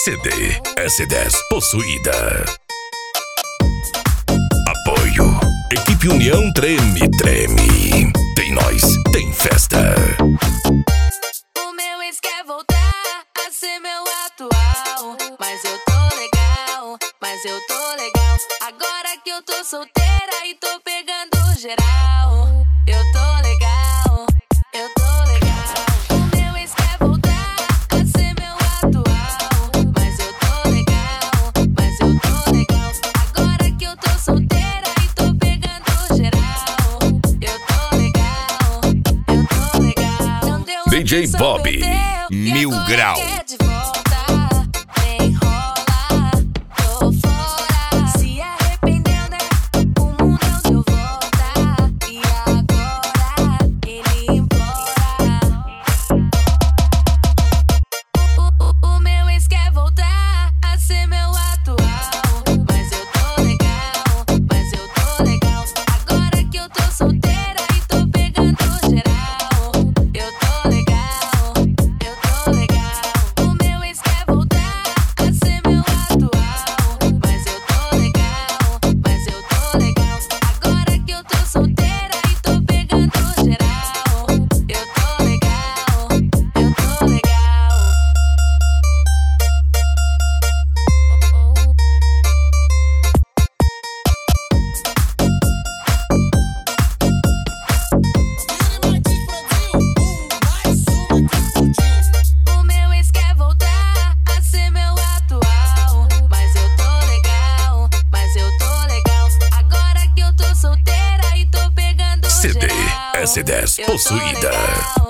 CD S10 possuída. Apoio Equipe União Treme Treme. Tem nós, tem festa. O meu ex quer voltar a ser meu atual, mas eu tô legal, Agora que eu tô solteira e tô pegando geral, eu tô legal. O meu ex quer voltar a ser meu atual, mas eu tô legal. Agora que eu tô solteira e tô pegando geral, eu tô legal. Não deu DJ Bob, Mil Grau. CD S10 possuída.